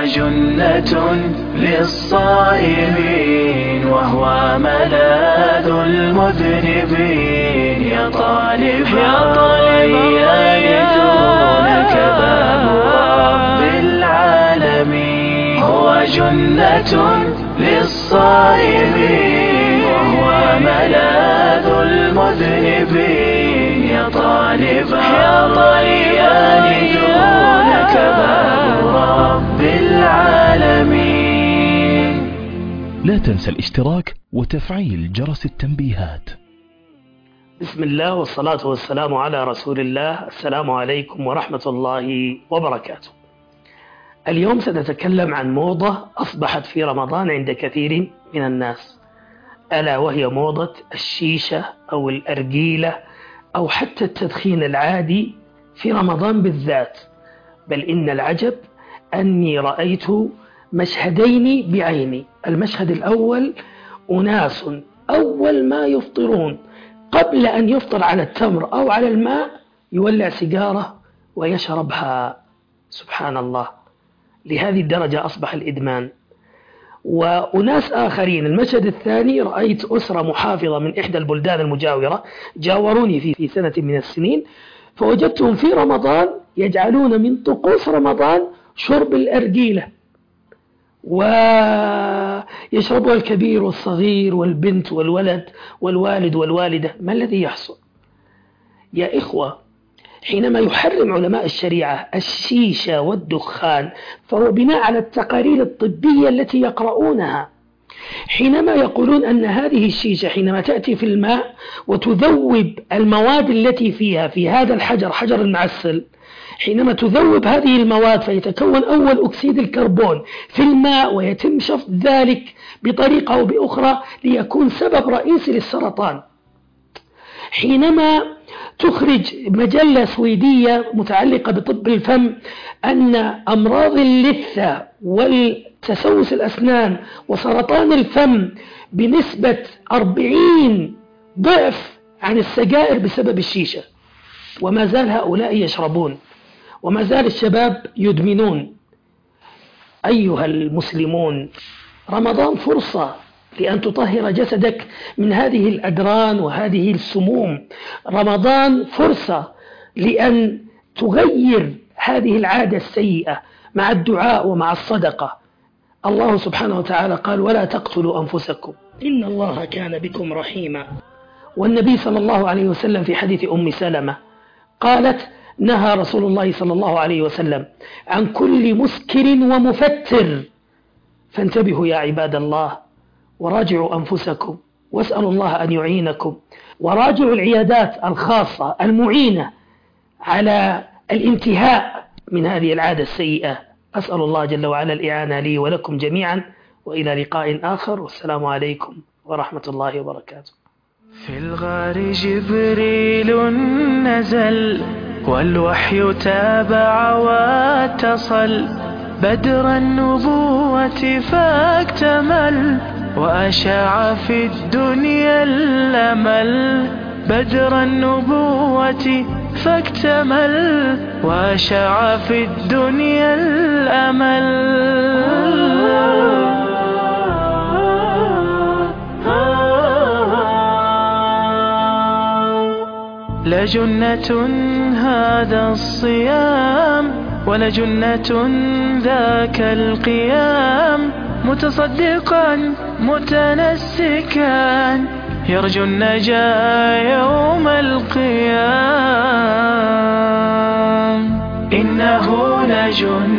جنة للصائمين وهو ملاذ المذنبين. يا طالبا يدونك باب رب العالمين. هو جنة للصائمين وهو ملاذ المذنبين. يا طالبا يدونك باب رب العالمين. لا تنسى الاشتراك وتفعيل جرس التنبيهات. بسم الله والصلاة والسلام على رسول الله. السلام عليكم ورحمة الله وبركاته. اليوم سنتكلم عن موضة أصبحت في رمضان عند كثير من الناس، ألا وهي موضة الشيشة أو الأرجيلة أو حتى التدخين العادي في رمضان بالذات. بل إن العجب أني رأيت مشهدين بعيني. المشهد الأول، أناس أول ما يفطرون قبل أن يفطر على التمر أو على الماء يولع سيجارة ويشربها. سبحان الله، لهذه الدرجة أصبح الإدمان. وأناس آخرين. المشهد الثاني، رأيت أسرة محافظة من إحدى البلدان المجاورة جاوروني في سنة من السنين، فوجدتهم في رمضان يجعلون من طقوس رمضان شرب الأرجيلة، ويشربها الكبير والصغير والبنت والولد والوالد والوالدة. ما الذي يحصل؟ يا إخوة، حينما يحرم علماء الشريعة الشيشة والدخان فهو بناء على التقارير الطبية التي يقرؤونها. حينما يقولون أن هذه الشيشة حينما تأتي في الماء وتذوب المواد التي فيها في هذا الحجر، حجر المعسل، حينما تذوب هذه المواد فيتكون أول أكسيد الكربون في الماء ويتم شفط ذلك بطريقة أو بأخرى ليكون سبب رئيسي للسرطان. حينما تخرج مجلة سويدية متعلقة بطب الفم أن أمراض اللثة والتسوس الأسنان وسرطان الفم بنسبة 40 ضعف عن السجائر بسبب الشيشة، وما زال هؤلاء يشربون، وما زال الشباب يدمنون. أيها المسلمون، رمضان فرصة لأن تطهر جسدك من هذه الأدران وهذه السموم. رمضان فرصة لأن تغير هذه العادة السيئة مع الدعاء ومع الصدقة. الله سبحانه وتعالى قال: ولا تقتلوا أنفسكم إن الله كان بكم رحيما. والنبي صلى الله عليه وسلم في حديث أم سلمة قالت: نهى رسول الله صلى الله عليه وسلم عن كل مسكر ومفتر. فانتبهوا يا عباد الله، وراجعوا أنفسكم واسألوا الله أن يعينكم، وراجعوا العيادات الخاصة المعينة على الانتهاء من هذه العادة السيئة. أسأل الله جل وعلا الإعانة لي ولكم جميعا، وإلى لقاء آخر، والسلام عليكم ورحمة الله وبركاته. في الغار جبريل نزل والوحي تابع واتصل، بدر النبوة فاكتمل وأشاع في الدنيا الأمل. بدر النبوة فاكتمل وأشاع في الدنيا الأمل. لجنة هذا الصيام ولجنة ذاك القيام، متصدقا متنسكا يرجو النجاة يوم القيام. إنه لجنة